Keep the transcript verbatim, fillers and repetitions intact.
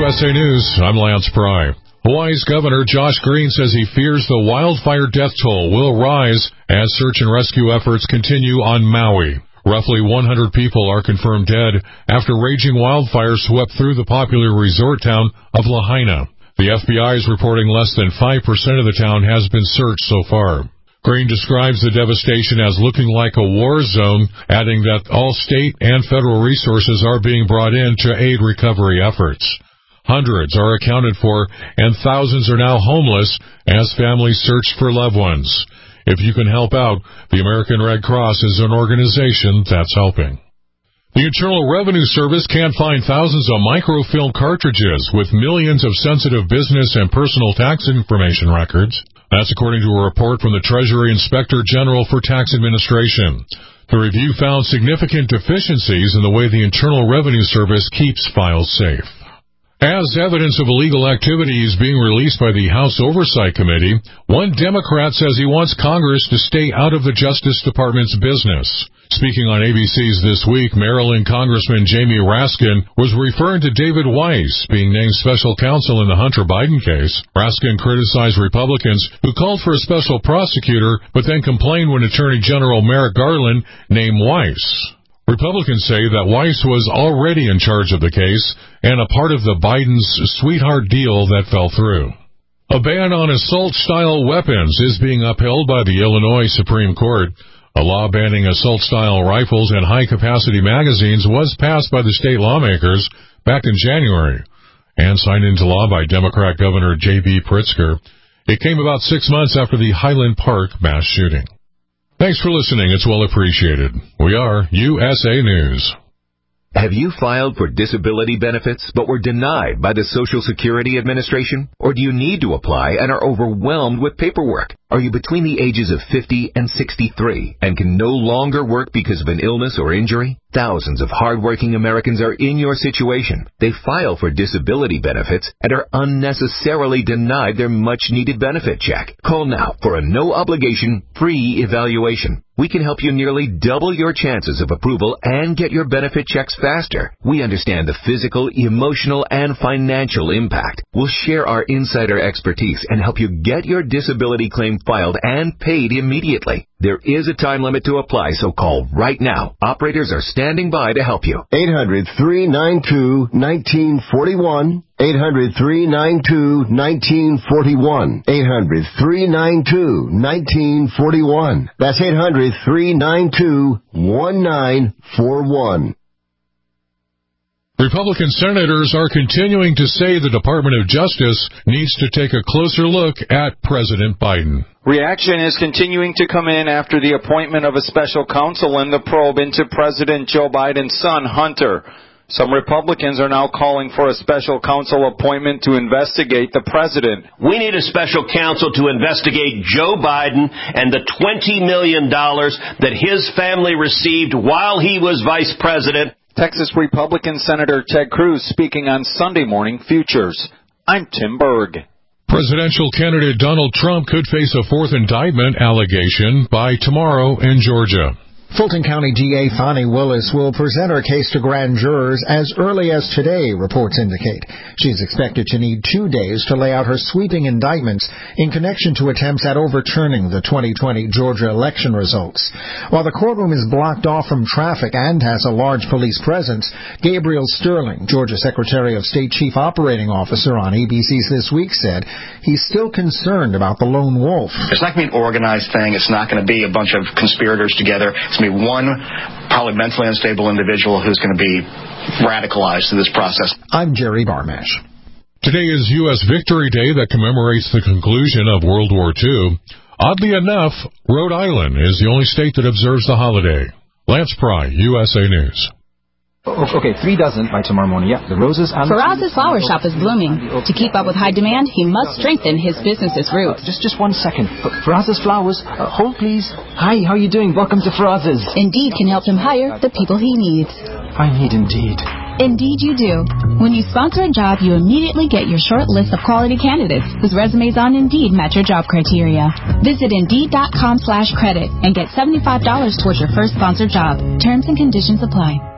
S A News, I'm Lance Pry. Hawaii's Governor Josh Green says he fears the wildfire death toll will rise as search and rescue efforts continue on Maui. Roughly one hundred people are confirmed dead after raging wildfires swept through the popular resort town of Lahaina. The F B I is reporting less than five percent of the town has been searched so far. Green describes the devastation as looking like a war zone, adding that all state and federal resources are being brought in to aid recovery efforts. Hundreds are accounted for, and thousands are now homeless as families search for loved ones. If you can help out, the American Red Cross is an organization that's helping. The Internal Revenue Service can't find thousands of microfilm cartridges with millions of sensitive business and personal tax information records. That's according to a report from the Treasury Inspector General for Tax Administration. The review found significant deficiencies in the way the Internal Revenue Service keeps files safe. As evidence of illegal activity is being released by the House Oversight Committee, one Democrat says he wants Congress to stay out of the Justice Department's business. Speaking on A B C's This Week, Maryland Congressman Jamie Raskin was referring to David Weiss being named special counsel in the Hunter Biden case. Raskin criticized Republicans who called for a special prosecutor, but then complained when Attorney General Merrick Garland named Weiss. Republicans say that Weiss was already in charge of the case and a part of the Biden's sweetheart deal that fell through. A ban on assault-style weapons is being upheld by the Illinois Supreme Court. A law banning assault-style rifles and high-capacity magazines was passed by the state lawmakers back in January and signed into law by Democrat Governor J B Pritzker. It came about six months after the Highland Park mass shooting. Thanks for listening. It's well appreciated. We are U S A News. Have you filed for disability benefits but were denied by the Social Security Administration? Or do you need to apply and are overwhelmed with paperwork? Are you between the ages of fifty and sixty-three and can no longer work because of an illness or injury? Thousands of hardworking Americans are in your situation. They file for disability benefits and are unnecessarily denied their much-needed benefit check. Call now for a no-obligation, free evaluation. We can help you nearly double your chances of approval and get your benefit checks faster. We understand the physical, emotional, and financial impact. We'll share our insider expertise and help you get your disability claim filed and paid immediately. There is a time limit to apply, so call right now. Operators are standing by to help you. eight hundred, three nine two, one nine four one. eight hundred, three nine two, one nine four one. eight hundred, three nine two, one nine four one. That's eight hundred, three nine two, one nine four one. Republican senators are continuing to say the Department of Justice needs to take a closer look at President Biden. Reaction is continuing to come in after the appointment of a special counsel in the probe into President Joe Biden's son, Hunter. Some Republicans are now calling for a special counsel appointment to investigate the president. We need a special counsel to investigate Joe Biden and the twenty million dollars that his family received while he was vice president. Texas Republican Senator Ted Cruz speaking on Sunday Morning Futures. I'm Tim Berg. Presidential candidate Donald Trump could face a fourth indictment allegation by tomorrow in Georgia. Fulton County D A Fani Willis will present her case to grand jurors as early as today, reports indicate. She's expected to need two days to lay out her sweeping indictments in connection to attempts at overturning the twenty twenty Georgia election results. While the courtroom is blocked off from traffic and has a large police presence, Gabriel Sterling, Georgia Secretary of State Chief Operating Officer on A B C's This Week, said he's still concerned about the lone wolf. It's not going to be an organized thing. It's not going to be a bunch of conspirators together. It's going to be one probably mentally unstable individual who's going to be radicalized through this process. I'm Jerry Barmash. Today is U S Victory Day that commemorates the conclusion of World War Two. Oddly enough, Rhode Island is the only state that observes the holiday. Lance Pry, U S A News. Okay, three dozen by tomorrow morning. Yeah, the roses. Faraz's flower shop is blooming. To keep up with high demand, he must strengthen his business's roots. Just just one second. Faraz's flowers. Uh, hold, please. Hi, how are you doing? Welcome to Faraz's. Indeed can help him hire the people he needs. I need Indeed. Indeed you do. When you sponsor a job, you immediately get your short list of quality candidates whose resumes on Indeed match your job criteria. Visit Indeed.com slash credit and get seventy-five dollars towards your first sponsored job. Terms and conditions apply.